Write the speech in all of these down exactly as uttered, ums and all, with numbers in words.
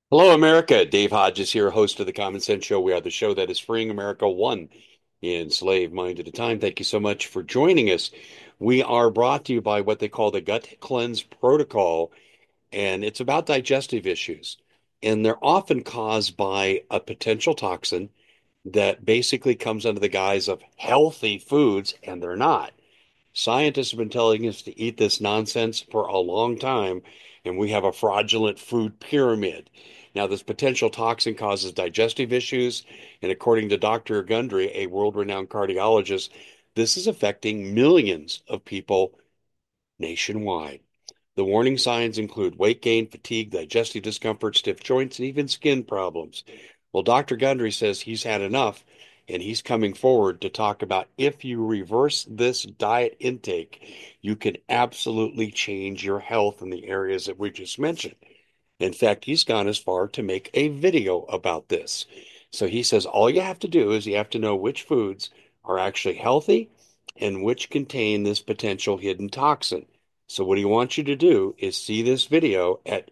Hello, America. Dave Hodges here, host of the Common Sense Show. We are the show that is freeing America one enslaved mind at a time. Thank you so much for joining us. We are brought to you by what they call the Gut Cleanse Protocol, and it's about digestive issues. And they're often caused by a potential toxin that basically comes under the guise of healthy foods, and they're not. Scientists have been telling us to eat this nonsense for a long time, and we have a fraudulent food pyramid. Now, this potential toxin causes digestive issues, and according to Doctor Gundry, a world-renowned cardiologist, this is affecting millions of people nationwide. The warning signs include weight gain, fatigue, digestive discomfort, stiff joints, and even skin problems. Well, Doctor Gundry says he's had enough, and he's coming forward to talk about if you reverse this diet intake, you can absolutely change your health in the areas that we just mentioned. In fact, he's gone as far to make a video about this. So he says all you have to do is you have to know which foods are actually healthy and which contain this potential hidden toxin. So what he wants you to do is see this video at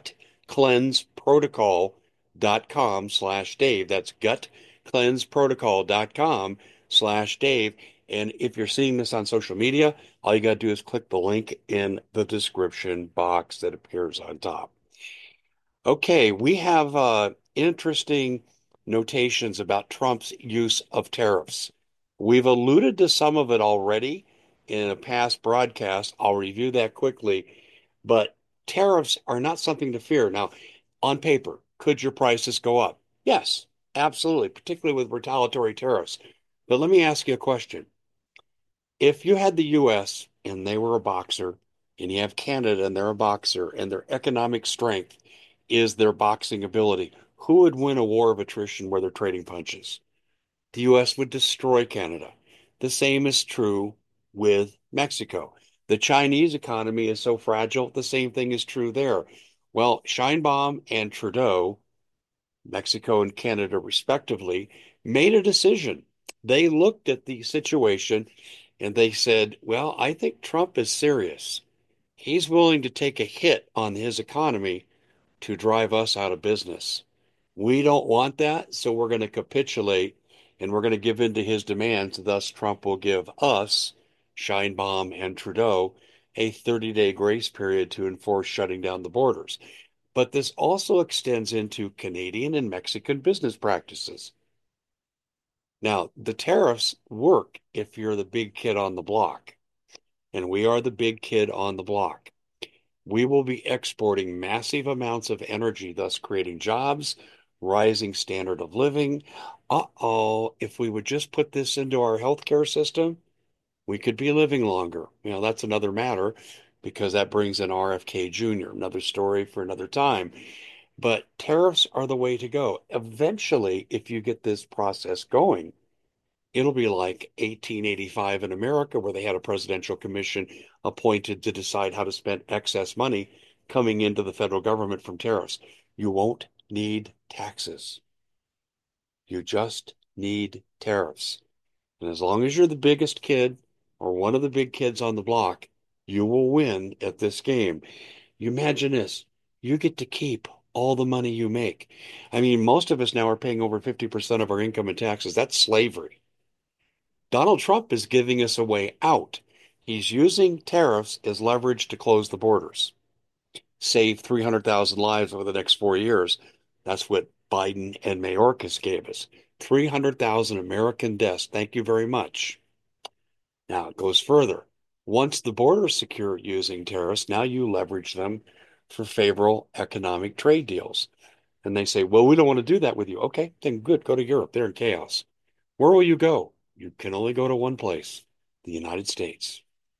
gutcleanseprotocol.com slash Dave. That's gutcleanseprotocol.com slash Dave. And if you're seeing this on social media, all you got to do is click the link in the description box that appears on top. Okay, we have uh, interesting notations about Trump's use of tariffs. We've alluded to some of it already in a past broadcast. I'll review that quickly, but tariffs are not something to fear. Now, on paper, could your prices go up? Yes, absolutely, particularly with retaliatory tariffs. But let me ask you a question. If you had the U S and they were a boxer, and you have Canada and they're a boxer, and their economic strength is their boxing ability, who would win a war of attrition where they're trading punches? The U S would destroy Canada. The same is true with Mexico. The Chinese economy is so fragile, the same thing is true there. Well, Sheinbaum and Trudeau, Mexico and Canada respectively, made a decision. They looked at the situation and they said, well, I think Trump is serious. He's willing to take a hit on his economy to drive us out of business. We don't want that, so we're going to capitulate and we're going to give in to his demands. Thus, Trump will give us, Sheinbaum and Trudeau, a thirty-day grace period to enforce shutting down the borders. But this also extends into Canadian and Mexican business practices. Now, the tariffs work if you're the big kid on the block, and we are the big kid on the block. We will be exporting massive amounts of energy, thus creating jobs, rising standard of living. Uh-oh, if we would just put this into our healthcare system, we could be living longer. You know, that's another matter because that brings in R F K Junior, another story for another time. But tariffs are the way to go. Eventually, if you get this process going, it'll be like eighteen eighty-five in America, where they had a presidential commission appointed to decide how to spend excess money coming into the federal government from tariffs. You won't need taxes. You just need tariffs. And as long as you're the biggest kid or one of the big kids on the block, you will win at this game. You imagine this. You get to keep all the money you make. I mean, most of us now are paying over fifty percent of our income in taxes. That's slavery. Donald Trump is giving us a way out. He's using tariffs as leverage to close the borders, save three hundred thousand lives over the next four years. That's what Biden and Mayorkas gave us. three hundred thousand American deaths. Thank you very much. Now it goes further. Once the border is secure using tariffs, now you leverage them for favorable economic trade deals. And they say, well, we don't want to do that with you. Okay, then good. Go to Europe. They're in chaos. Where will you go? You can only go to one place, the United States.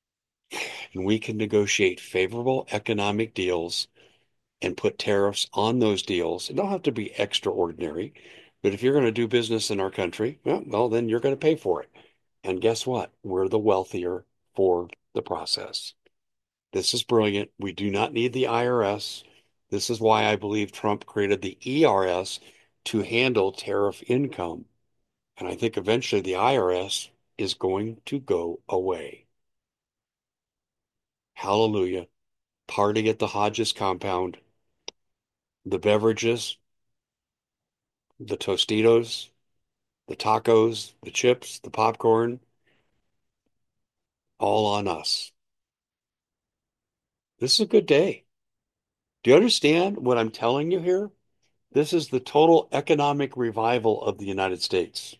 And we can negotiate favorable economic deals and put tariffs on those deals. It don't have to be extraordinary, but if you're going to do business in our country, well, well, then you're going to pay for it. And guess what? We're the wealthier for the process. This is brilliant. We do not need the I R S. This is why I believe Trump created the E R S to handle tariff income. And I think eventually the I R S is going to go away. Hallelujah. Party at the Hodges compound. the beverages, the Tostitos, the tacos, the chips, the popcorn, all on us. This is a good day. Do you understand what I'm telling you here? This is the total economic revival of the United States.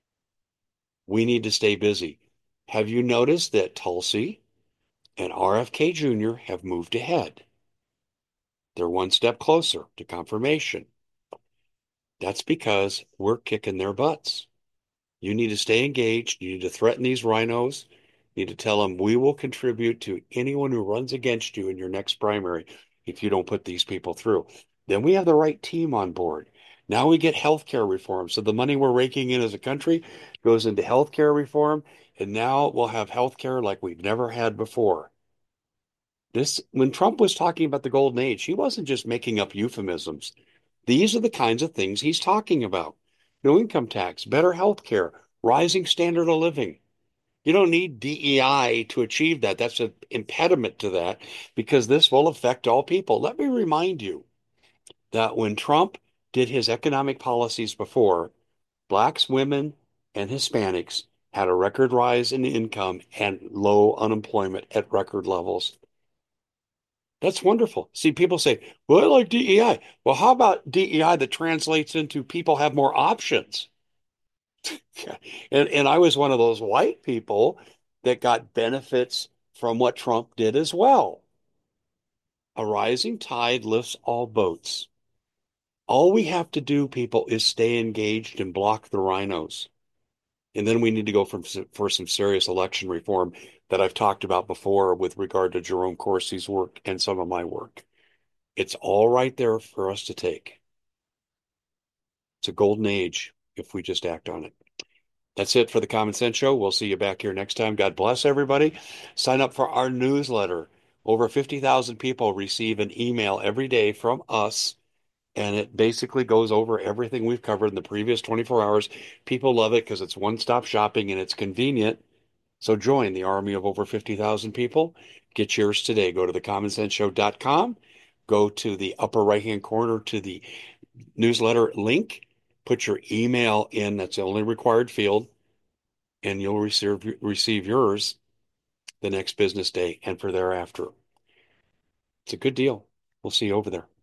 We need to stay busy. Have you noticed that Tulsi and R F K Junior have moved ahead? They're one step closer to confirmation. That's because we're kicking their butts. You need to stay engaged. You need to threaten these rhinos. You need to tell them we will contribute to anyone who runs against you in your next primary if you don't put these people through. Then we have the right team on board. Now we get healthcare reform. So the money we're raking in as a country goes into healthcare reform, and now we'll have healthcare like we've never had before. This, when Trump was talking about the golden age, he wasn't just making up euphemisms. These are the kinds of things he's talking about. No income tax, better health care, rising standard of living. You don't need D E I to achieve that. That's an impediment to that because this will affect all people. Let me remind you that when Trump did his economic policies before, blacks, women, and Hispanics had a record rise in income and low unemployment at record levels. That's wonderful. See, people say, well, I like D E I. Well, how about D E I that translates into people have more options? And and I was one of those white people that got benefits from what Trump did as well. A rising tide lifts all boats. All we have to do, people, is stay engaged and block the rhinos. And then we need to go from, for some serious election reform that I've talked about before with regard to Jerome Corsi's work and some of my work. It's all right there for us to take. It's a golden age if we just act on it. That's it for the Common Sense Show. We'll see you back here next time. God bless everybody. Sign up for our newsletter. Over fifty thousand people receive an email every day from us, and it basically goes over everything we've covered in the previous twenty-four hours. People love it because it's one-stop shopping and it's convenient. So join the army of over fifty thousand people. Get yours today. Go to the common sense show dot com. Go to the upper right-hand corner to the newsletter link. Put your email in. That's the only required field, and you'll receive receive yours the next business day and for thereafter. It's a good deal. We'll see you over there.